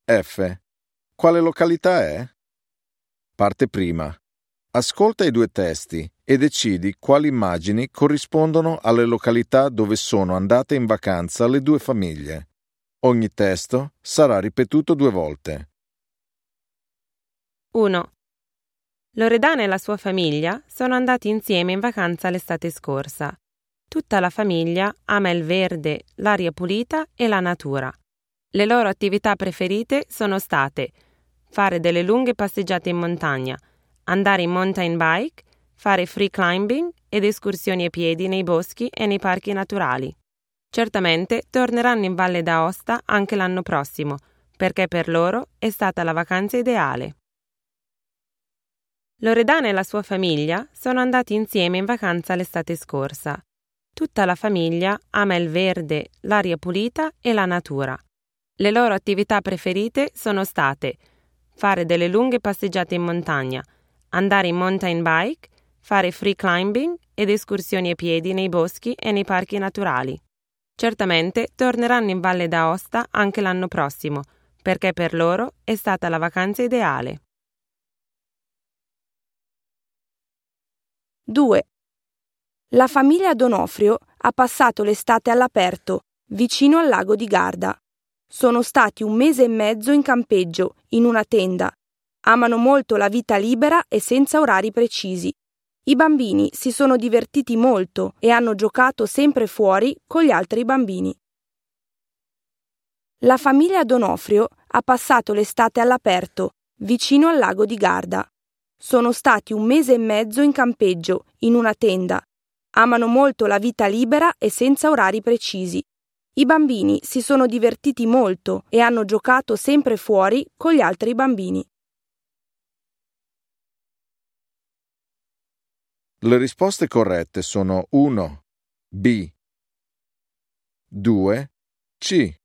F. Quale località è? Parte prima. Ascolta i due testi e decidi quali immagini corrispondono alle località dove sono andate in vacanza le due famiglie. Ogni testo sarà ripetuto 2 volte. 1. Loredana e la sua famiglia sono andati insieme in vacanza l'estate scorsa. Tutta la famiglia ama il verde, l'aria pulita e la natura. Le loro attività preferite sono state fare delle lunghe passeggiate in montagna, andare in mountain bike, fare free climbing ed escursioni a piedi nei boschi e nei parchi naturali. Certamente torneranno in Valle d'Aosta anche l'anno prossimo, perché per loro è stata la vacanza ideale. Loredana e la sua famiglia sono andati insieme in vacanza l'estate scorsa. Tutta la famiglia ama il verde, l'aria pulita e la natura. Le loro attività preferite sono state fare delle lunghe passeggiate in montagna, andare in mountain bike, fare free climbing ed escursioni a piedi nei boschi e nei parchi naturali. Certamente torneranno in Valle d'Aosta anche l'anno prossimo, perché per loro è stata la vacanza ideale. 2. La famiglia Donofrio ha passato l'estate all'aperto, vicino al lago di Garda. Sono stati 1 mese e mezzo in campeggio, in una tenda. Amano molto la vita libera e senza orari precisi. I bambini si sono divertiti molto e hanno giocato sempre fuori con gli altri bambini. La famiglia Donofrio ha passato l'estate all'aperto, vicino al lago di Garda. Sono stati 1 mese e mezzo in campeggio, in una tenda. Amano molto la vita libera e senza orari precisi. I bambini si sono divertiti molto e hanno giocato sempre fuori con gli altri bambini. Le risposte corrette sono 1. B. 2. C.